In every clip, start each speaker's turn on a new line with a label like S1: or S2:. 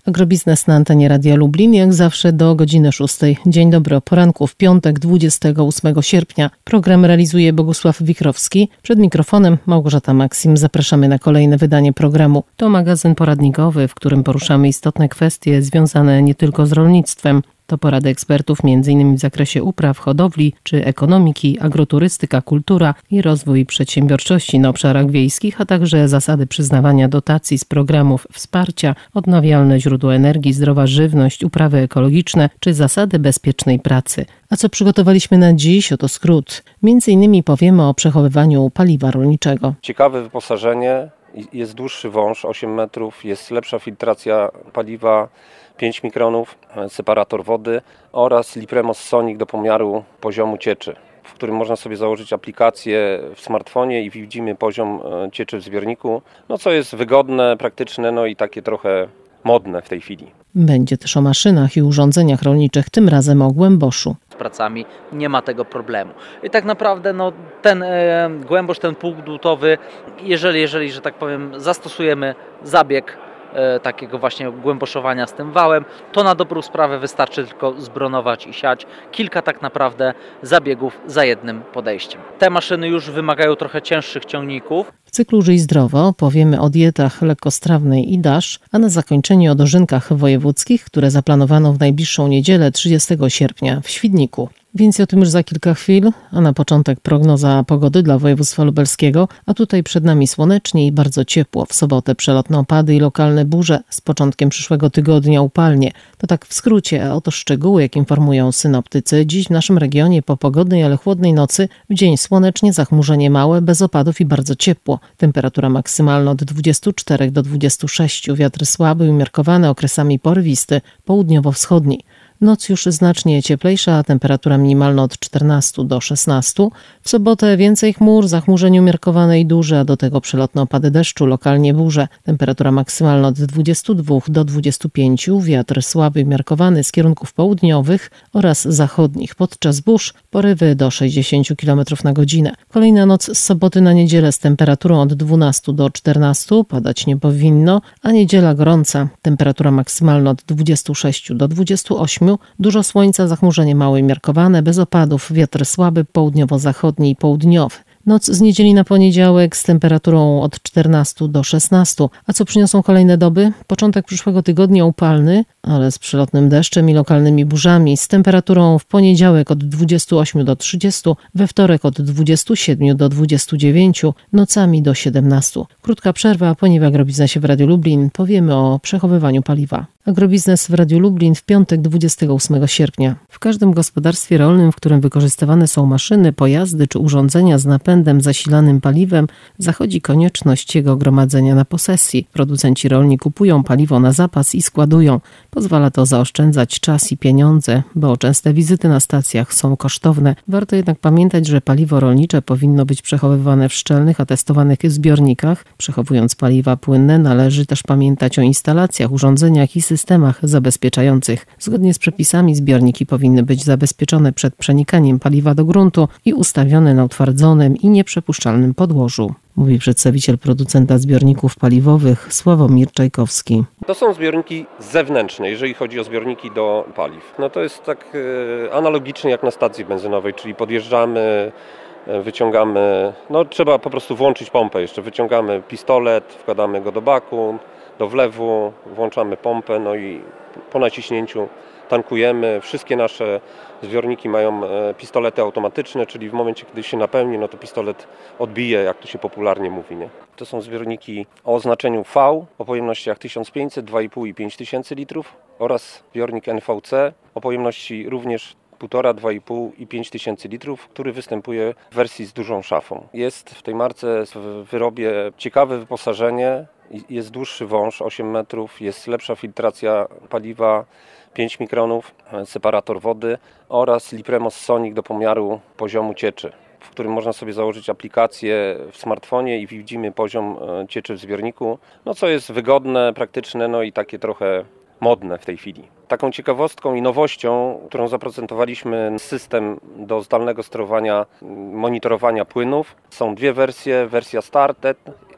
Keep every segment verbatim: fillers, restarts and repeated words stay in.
S1: Agrobiznes na antenie Radia Lublin, jak zawsze do godziny szóstej. Dzień dobry, o poranku w piątek dwudziestego ósmego sierpnia. Program realizuje Bogusław Wikrowski. Przed mikrofonem Małgorzata Maksim. Zapraszamy na kolejne wydanie programu. To magazyn poradnikowy, w którym poruszamy istotne kwestie związane nie tylko z rolnictwem. To porady ekspertów między innymi w zakresie upraw, hodowli czy ekonomiki, agroturystyka, kultura i rozwój przedsiębiorczości na obszarach wiejskich, a także zasady przyznawania dotacji z programów wsparcia, odnawialne źródła energii, zdrowa żywność, uprawy ekologiczne czy zasady bezpiecznej pracy. A co przygotowaliśmy na dziś? Oto skrót. Między innymi powiemy o przechowywaniu paliwa rolniczego.
S2: Ciekawe wyposażenie, jest dłuższy wąż, osiem metrów, jest lepsza filtracja paliwa, pięć mikronów, separator wody oraz Lipremos Sonic do pomiaru poziomu cieczy, w którym można sobie założyć aplikację w smartfonie i widzimy poziom cieczy w zbiorniku, no co jest wygodne, praktyczne, no i takie trochę modne w tej chwili.
S1: Będzie też o maszynach i urządzeniach rolniczych, tym razem o głęboszu.
S3: Z pracami nie ma tego problemu. I tak naprawdę no, ten e, głębosz, ten półgłutowy, jeżeli, jeżeli, że tak powiem, zastosujemy zabieg e, takiego właśnie głęboszowania z tym wałem, to na dobrą sprawę wystarczy tylko zbronować i siać. Kilka tak naprawdę zabiegów za jednym podejściem. Te maszyny już wymagają trochę cięższych ciągników.
S1: W cyklu Żyj Zdrowo powiemy o dietach lekkostrawnej i dasz, a na zakończenie o dożynkach wojewódzkich, które zaplanowano w najbliższą niedzielę trzydziestego sierpnia w Świdniku. Więcej o tym już za kilka chwil, a na początek prognoza pogody dla województwa lubelskiego, a tutaj przed nami słonecznie i bardzo ciepło. W sobotę przelotne opady i lokalne burze, z początkiem przyszłego tygodnia upalnie. To tak w skrócie, a oto szczegóły, jak informują synoptycy. Dziś w naszym regionie po pogodnej, ale chłodnej nocy, w dzień słonecznie, zachmurzenie małe, bez opadów i bardzo ciepło. Temperatura maksymalna od dwudziestu czterech do dwudziestu sześciu, wiatr słaby i umiarkowany, okresami porywisty, południowo-wschodni. Noc już znacznie cieplejsza, a temperatura minimalna od czternastu do szesnastu. W sobotę więcej chmur, zachmurzenie umiarkowane i duże, a do tego przelotne opady deszczu, lokalnie burze. Temperatura maksymalna od dwudziestu dwóch do dwudziestu pięciu, wiatr słaby umiarkowany z kierunków południowych oraz zachodnich. Podczas burz porywy do sześćdziesięciu kilometrów na godzinę. Kolejna noc z soboty na niedzielę z temperaturą od dwunastu do czternastu, padać nie powinno, a niedziela gorąca. Temperatura maksymalna od dwudziestu sześciu do dwudziestu ośmiu. Dużo słońca, zachmurzenie małe i umiarkowane, bez opadów, wiatr słaby, południowo-zachodni i południowy. Noc z niedzieli na poniedziałek z temperaturą od czternastu do szesnastu. A co przyniosą kolejne doby? Początek przyszłego tygodnia upalny, ale z przelotnym deszczem i lokalnymi burzami, z temperaturą w poniedziałek od dwudziestu ośmiu do trzydziestu, we wtorek od dwudziestu siedmiu do dwudziestu dziewięciu, nocami do siedemnastu. Krótka przerwa, a po niej w Agrobiznesie w Radiu Lublin powiemy o przechowywaniu paliwa. Agrobiznes w Radiu Lublin w piątek dwudziestego ósmego sierpnia. W każdym gospodarstwie rolnym, w którym wykorzystywane są maszyny, pojazdy czy urządzenia z napędem zasilanym paliwem, zachodzi konieczność jego gromadzenia na posesji. Producenci rolni kupują paliwo na zapas i składują. Pozwala to zaoszczędzać czas i pieniądze, bo częste wizyty na stacjach są kosztowne. Warto jednak pamiętać, że paliwo rolnicze powinno być przechowywane w szczelnych, atestowanych zbiornikach. Przechowując paliwa płynne, należy też pamiętać o instalacjach, urządzeniach i systemach zabezpieczających. Zgodnie z przepisami zbiorniki powinny być zabezpieczone przed przenikaniem paliwa do gruntu i ustawione na utwardzonym i nieprzepuszczalnym podłożu. Mówi przedstawiciel producenta zbiorników paliwowych Sławomir Czajkowski.
S2: To są zbiorniki zewnętrzne, jeżeli chodzi o zbiorniki do paliw. No to jest tak e, analogicznie jak na stacji benzynowej, czyli podjeżdżamy, e, wyciągamy, no trzeba po prostu włączyć pompę jeszcze, wyciągamy pistolet, wkładamy go do baku, do wlewu, włączamy pompę, no i po naciśnięciu tankujemy. Wszystkie nasze zbiorniki mają pistolety automatyczne, czyli w momencie, kiedy się napełni, no to pistolet odbije, jak to się popularnie mówi, nie? To są zbiorniki o oznaczeniu V, o pojemnościach tysiąc pięćset, dwa i pół i pięć tysięcy litrów oraz zbiornik N V C o pojemności również półtora, dwa i pół i pięć tysięcy litrów, który występuje w wersji z dużą szafą. Jest w tej marce w wyrobie ciekawe wyposażenie, jest dłuższy wąż, osiem metrów, jest lepsza filtracja paliwa, pięć mikronów, separator wody oraz Lipremos Sonic do pomiaru poziomu cieczy, w którym można sobie założyć aplikację w smartfonie i widzimy poziom cieczy w zbiorniku, no co jest wygodne, praktyczne, no i takie trochę modne w tej chwili. Taką ciekawostką i nowością, którą zaprezentowaliśmy, system do zdalnego sterowania, monitorowania płynów. Są dwie wersje, wersja Started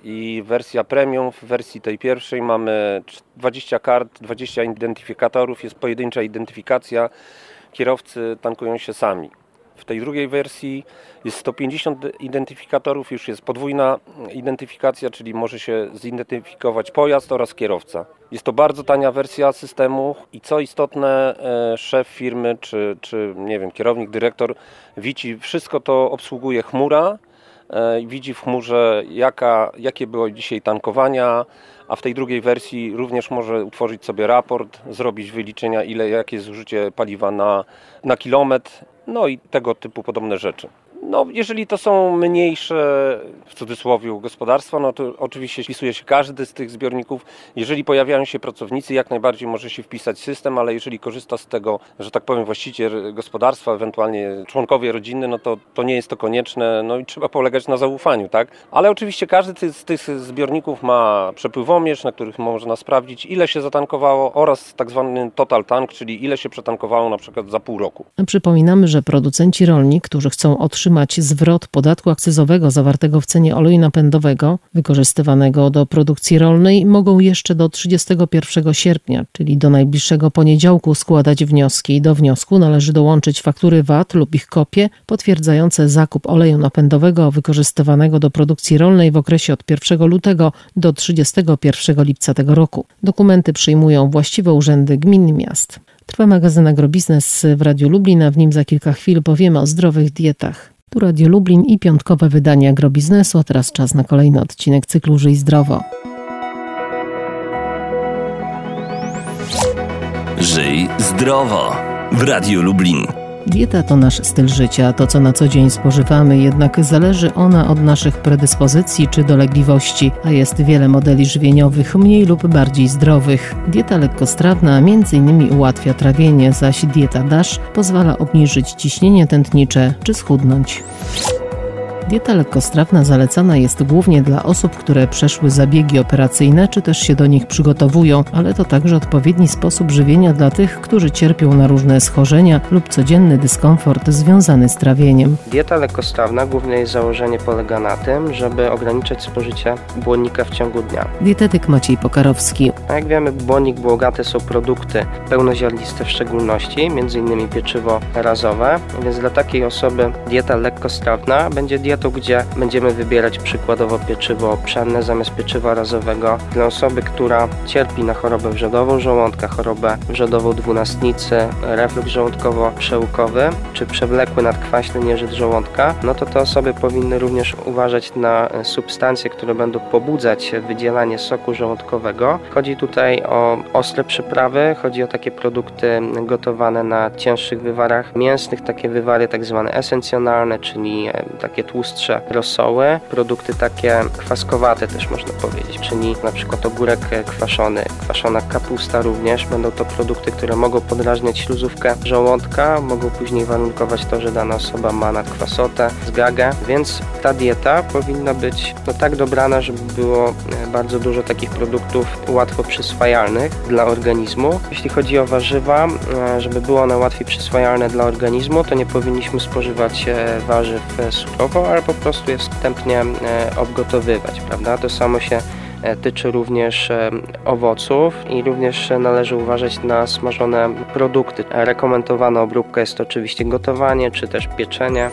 S2: i wersja premium. W wersji tej pierwszej mamy dwadzieścia kart, dwadzieścia identyfikatorów, jest pojedyncza identyfikacja, kierowcy tankują się sami. W tej drugiej wersji jest sto pięćdziesiąt identyfikatorów, już jest podwójna identyfikacja, czyli może się zidentyfikować pojazd oraz kierowca. Jest to bardzo tania wersja systemu i co istotne, szef firmy czy, czy nie wiem, kierownik, dyrektor widzi, wszystko to obsługuje chmura. Widzi w chmurze, jaka, jakie były dzisiaj tankowania, a w tej drugiej wersji również może utworzyć sobie raport, zrobić wyliczenia, ile, jakie jest zużycie paliwa na, na kilometr, no i tego typu podobne rzeczy. No, jeżeli to są mniejsze, w cudzysłowie, gospodarstwa, no to oczywiście wpisuje się każdy z tych zbiorników. Jeżeli pojawiają się pracownicy, jak najbardziej może się wpisać system, ale jeżeli korzysta z tego, że tak powiem, właściciel gospodarstwa, ewentualnie członkowie rodziny, no to, to nie jest to konieczne, no i trzeba polegać na zaufaniu, tak? Ale oczywiście każdy z tych zbiorników ma przepływomierz, na których można sprawdzić, ile się zatankowało, oraz tak zwany total tank, czyli ile się przetankowało na przykład za pół roku.
S1: Przypominamy, że producenci rolni, którzy chcą otrzymać zwrot podatku akcyzowego zawartego w cenie oleju napędowego wykorzystywanego do produkcji rolnej, mogą jeszcze do trzydziestego pierwszego sierpnia, czyli do najbliższego poniedziałku, składać wnioski. Do wniosku należy dołączyć faktury V A T lub ich kopie potwierdzające zakup oleju napędowego wykorzystywanego do produkcji rolnej w okresie od pierwszego lutego do trzydziestego pierwszego lipca tego roku. Dokumenty przyjmują właściwe urzędy gmin i miast. Trwa magazyn Agrobiznes w Radiu Lublin, a w nim za kilka chwil powiemy o zdrowych dietach. Tu Radio Lublin i piątkowe wydanie Agrobiznesu, a teraz czas na kolejny odcinek cyklu Żyj Zdrowo.
S4: Żyj zdrowo w Radiu Lublin.
S1: Dieta to nasz styl życia, to co na co dzień spożywamy, jednak zależy ona od naszych predyspozycji czy dolegliwości, a jest wiele modeli żywieniowych mniej lub bardziej zdrowych. Dieta lekkostrawna między innymi ułatwia trawienie, zaś dieta DASH pozwala obniżyć ciśnienie tętnicze czy schudnąć. Dieta lekkostrawna zalecana jest głównie dla osób, które przeszły zabiegi operacyjne, czy też się do nich przygotowują, ale to także odpowiedni sposób żywienia dla tych, którzy cierpią na różne schorzenia lub codzienny dyskomfort związany z trawieniem.
S5: Dieta lekkostrawna, główne jej założenie polega na tym, żeby ograniczać spożycie błonnika w ciągu dnia.
S1: Dietetyk Maciej Pokarowski.
S5: A jak wiemy, błonnik, błogate są produkty pełnoziarniste w szczególności, m.in. pieczywo razowe, więc dla takiej osoby dieta lekkostrawna będzie dietą, gdzie będziemy wybierać przykładowo pieczywo pszenne zamiast pieczywa razowego. Dla osoby, która cierpi na chorobę wrzodową żołądka, chorobę wrzodową dwunastnicy, reflux żołądkowo-przełykowy czy przewlekły nadkwaśny nieżyt żołądka, no to te osoby powinny również uważać na substancje, które będą pobudzać wydzielanie soku żołądkowego. Chodzi tutaj o ostre przyprawy, chodzi o takie produkty gotowane na cięższych wywarach mięsnych, takie wywary tak zwane esencjonalne, czyli takie tłuste rosoły, produkty takie kwaskowate też można powiedzieć, czyli na przykład ogórek kwaszony, kwaszona kapusta również. Będą to produkty, które mogą podrażniać śluzówkę żołądka, mogą później warunkować to, że dana osoba ma nadkwasotę, zgagę, więc ta dieta powinna być no, tak dobrana, żeby było bardzo dużo takich produktów łatwo przyswajalnych dla organizmu. Jeśli chodzi o warzywa, żeby były one łatwiej przyswajalne dla organizmu, to nie powinniśmy spożywać warzyw surowo, ale po prostu je wstępnie obgotowywać, prawda? To samo się tyczy również owoców i również należy uważać na smażone produkty. Rekomendowana obróbka jest to oczywiście gotowanie, czy też pieczenie.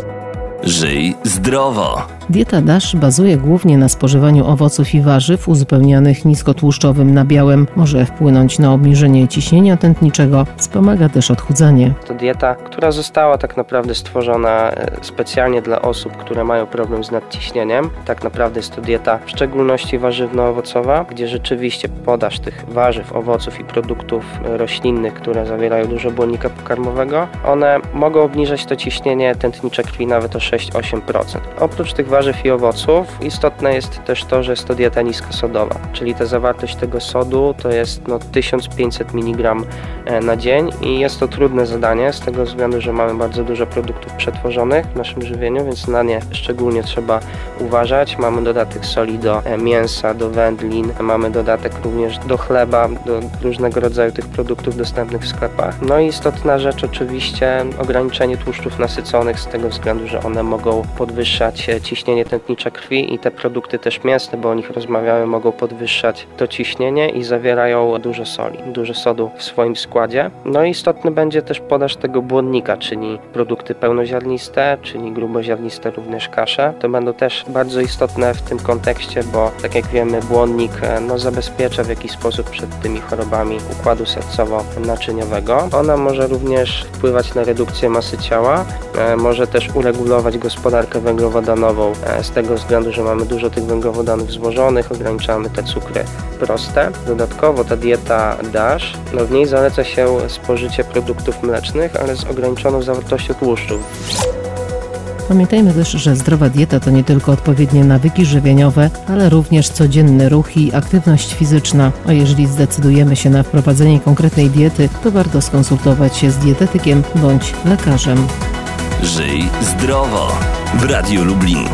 S4: Żyj zdrowo.
S1: Dieta DASH bazuje głównie na spożywaniu owoców i warzyw uzupełnianych niskotłuszczowym nabiałem. Może wpłynąć na obniżenie ciśnienia tętniczego, wspomaga też odchudzanie.
S5: To dieta, która została tak naprawdę stworzona specjalnie dla osób, które mają problem z nadciśnieniem. Tak naprawdę jest to dieta w szczególności warzywno-owocowa, gdzie rzeczywiście podaż tych warzyw, owoców i produktów roślinnych, które zawierają dużo błonnika pokarmowego, one mogą obniżać to ciśnienie tętnicze krwi nawet o sześć do ośmiu procent. Oprócz tych warzyw i owoców istotne jest też to, że jest to dieta niskosodowa, czyli ta zawartość tego sodu to jest no, tysiąc pięćset miligramów na dzień i jest to trudne zadanie z tego względu, że mamy bardzo dużo produktów przetworzonych w naszym żywieniu, więc na nie szczególnie trzeba uważać. Mamy dodatek soli do mięsa, do wędlin, mamy dodatek również do chleba, do różnego rodzaju tych produktów dostępnych w sklepach. No i istotna rzecz oczywiście ograniczenie tłuszczów nasyconych z tego względu, że one one mogą podwyższać ciśnienie tętnicze krwi i te produkty też mięsne, bo o nich rozmawiamy, mogą podwyższać to ciśnienie i zawierają dużo soli, dużo sodu w swoim składzie. No i istotny będzie też podaż tego błonnika, czyli produkty pełnoziarniste, czyli gruboziarniste, również kasze. To będą też bardzo istotne w tym kontekście, bo tak jak wiemy, błonnik no, zabezpiecza w jakiś sposób przed tymi chorobami układu sercowo-naczyniowego. Ona może również wpływać na redukcję masy ciała, e, może też uregulować gospodarkę węglowodanową e, z tego względu, że mamy dużo tych węglowodanów złożonych, ograniczamy te cukry proste. Dodatkowo ta dieta DASH, no w niej zaleca się spożycie produktów mlecznych, ale z ograniczoną zawartością tłuszczów.
S1: Pamiętajmy też, że zdrowa dieta to nie tylko odpowiednie nawyki żywieniowe, ale również codzienny ruch i aktywność fizyczna. A jeżeli zdecydujemy się na wprowadzenie konkretnej diety, to warto skonsultować się z dietetykiem bądź lekarzem.
S4: Żyj zdrowo w Radiu Lublin.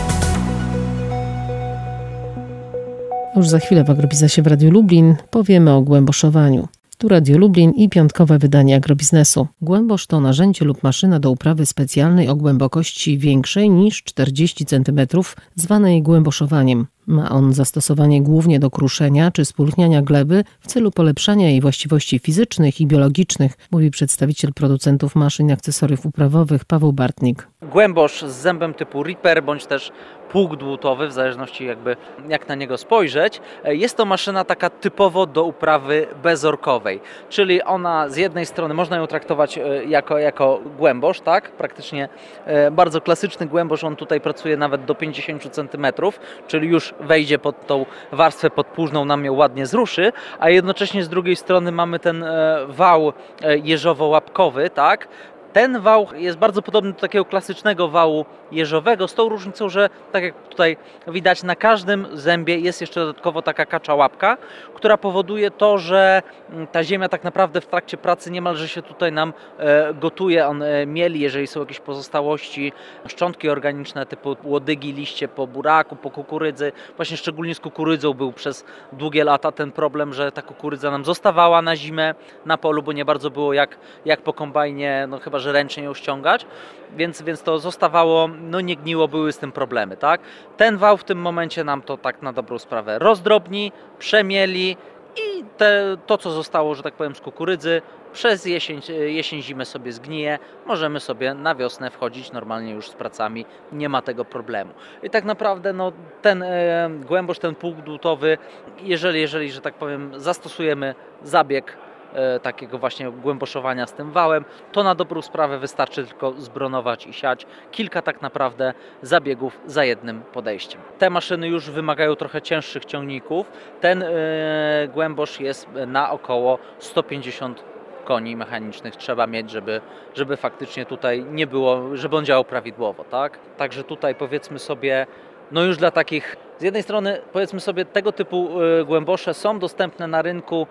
S1: Już za chwilę w Agrobiznesie w Radiu Lublin powiemy o głęboszowaniu. Tu Radio Lublin i piątkowe wydanie Agrobiznesu. Głębosz to narzędzie lub maszyna do uprawy specjalnej o głębokości większej niż czterdzieści centymetrów, zwanej głęboszowaniem. Ma on zastosowanie głównie do kruszenia czy spulchniania gleby w celu polepszania jej właściwości fizycznych i biologicznych, mówi przedstawiciel producentów maszyn i akcesoriów uprawowych Paweł Bartnik.
S3: Głębosz z zębem typu Reaper bądź też pług dłutowy, w zależności jakby jak na niego spojrzeć. Jest to maszyna taka typowo do uprawy bezorkowej, czyli ona z jednej strony można ją traktować jako, jako głębosz, tak? Praktycznie bardzo klasyczny głębosz, on tutaj pracuje nawet do pięćdziesiąt centymetrów, czyli już wejdzie pod tą warstwę podpłużną, nam ją ładnie zruszy, a jednocześnie z drugiej strony mamy ten wał jeżowo-łapkowy, tak? Ten wał jest bardzo podobny do takiego klasycznego wału jeżowego, z tą różnicą, że tak jak tutaj widać, na każdym zębie jest jeszcze dodatkowo taka kacza łapka, która powoduje to, że ta ziemia tak naprawdę w trakcie pracy niemalże się tutaj nam gotuje, on mieli, jeżeli są jakieś pozostałości, szczątki organiczne typu łodygi, liście po buraku, po kukurydzy. Właśnie szczególnie z kukurydzą był przez długie lata ten problem, że ta kukurydza nam zostawała na zimę na polu, bo nie bardzo było jak, jak po kombajnie, no chyba że ręcznie ją ściągać, więc, więc to zostawało, no nie gniło, były z tym problemy, tak? Ten wał w tym momencie nam to tak na dobrą sprawę rozdrobni, przemieli i te, to, co zostało, że tak powiem, z kukurydzy, przez jesień, jesień, zimę sobie zgnije, możemy sobie na wiosnę wchodzić normalnie już z pracami, nie ma tego problemu. I tak naprawdę no, ten e, głębosz, ten pług dłutowy, jeżeli, jeżeli, że tak powiem, zastosujemy zabieg takiego właśnie głęboszowania z tym wałem, to na dobrą sprawę wystarczy tylko zbronować i siać. Kilka tak naprawdę zabiegów za jednym podejściem. Te maszyny już wymagają trochę cięższych ciągników. Ten yy, głębosz jest na około sto pięćdziesiąt koni mechanicznych trzeba mieć, żeby, żeby faktycznie tutaj nie było, żeby on działał prawidłowo, tak? Także tutaj powiedzmy sobie, no już dla takich, z jednej strony powiedzmy sobie tego typu głębosze są dostępne na rynku,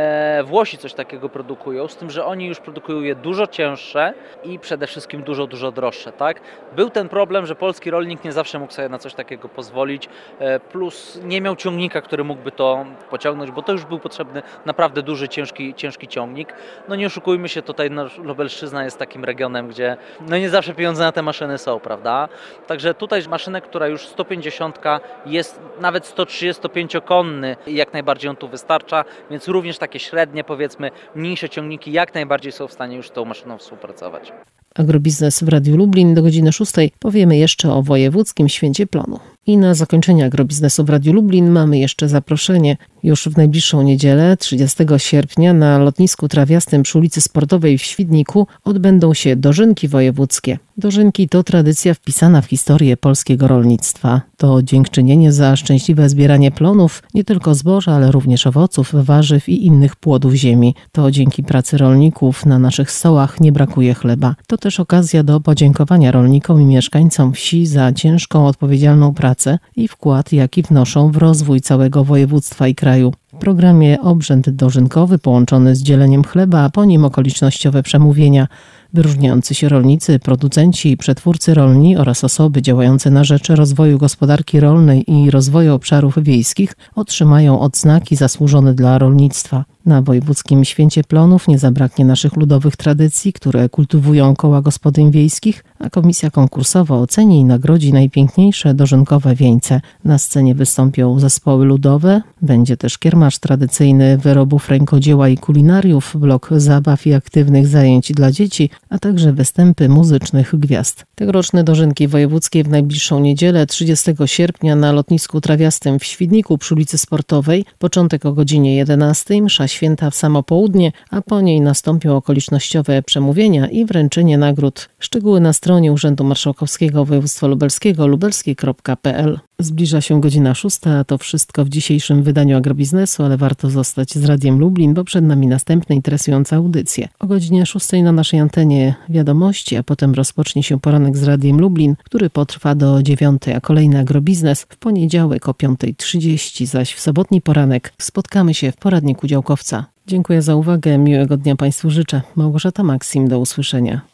S3: Włosi coś takiego produkują, z tym, że oni już produkują je dużo cięższe i przede wszystkim dużo, dużo droższe, tak? Był ten problem, że polski rolnik nie zawsze mógł sobie na coś takiego pozwolić, plus nie miał ciągnika, który mógłby to pociągnąć, bo to już był potrzebny naprawdę duży, ciężki, ciężki ciągnik. No nie oszukujmy się, tutaj Lubelszczyzna jest takim regionem, gdzie no nie zawsze pieniądze na te maszyny są, prawda? Także tutaj maszynę, która już sto pięćdziesiąt jest nawet sto trzydziestopięciokonny i jak najbardziej on tu wystarcza, więc również takie średnie, powiedzmy, mniejsze ciągniki jak najbardziej są w stanie już z tą maszyną współpracować.
S1: Agrobiznes w Radiu Lublin do godziny szóstej powiemy jeszcze o wojewódzkim święcie plonu. I na zakończenie agrobiznesu w Radiu Lublin mamy jeszcze zaproszenie. Już w najbliższą niedzielę, trzydziestego sierpnia, na lotnisku trawiastym przy ulicy Sportowej w Świdniku odbędą się dożynki wojewódzkie. Dożynki to tradycja wpisana w historię polskiego rolnictwa. To dziękczynienie za szczęśliwe zbieranie plonów, nie tylko zboża, ale również owoców, warzyw i innych płodów ziemi. To dzięki pracy rolników na naszych stołach nie brakuje chleba. To też okazja do podziękowania rolnikom i mieszkańcom wsi za ciężką, odpowiedzialną pracę i wkład, jaki wnoszą w rozwój całego województwa i kraju. W programie obrzęd dożynkowy połączony z dzieleniem chleba, a po nim okolicznościowe przemówienia. Wyróżniający się rolnicy, producenci i przetwórcy rolni oraz osoby działające na rzecz rozwoju gospodarki rolnej i rozwoju obszarów wiejskich otrzymają odznaki zasłużone dla rolnictwa. Na Wojewódzkim Święcie Plonów nie zabraknie naszych ludowych tradycji, które kultywują koła gospodyń wiejskich, a komisja konkursowa oceni i nagrodzi najpiękniejsze dożynkowe wieńce. Na scenie wystąpią zespoły ludowe, będzie też kiermasz tradycyjny wyrobów rękodzieła i kulinariów, blok zabaw i aktywnych zajęć dla dzieci, a także występy muzycznych gwiazd. Tegoroczne dożynki wojewódzkie w najbliższą niedzielę, trzydziestego sierpnia na lotnisku trawiastym w Świdniku przy ulicy Sportowej. Początek o godzinie jedenastej, msza święta w samo południe, a po niej nastąpią okolicznościowe przemówienia i wręczenie nagród. Szczegóły na stronie Urzędu Marszałkowskiego Województwa Lubelskiego lubelskie kropka p l. Zbliża się godzina szósta, a to wszystko w dzisiejszym wydaniu Agrobiznesu, ale warto zostać z Radiem Lublin, bo przed nami następne interesujące audycje. O godzinie szóstej na naszej antenie wiadomości, a potem rozpocznie się poranek z Radiem Lublin, który potrwa do dziewiątej, a kolejny Agrobiznes w poniedziałek o piątej trzydzieści, zaś w sobotni poranek spotkamy się w poradniku działkowca. Dziękuję za uwagę, miłego dnia Państwu życzę. Małgorzata Maksim, do usłyszenia.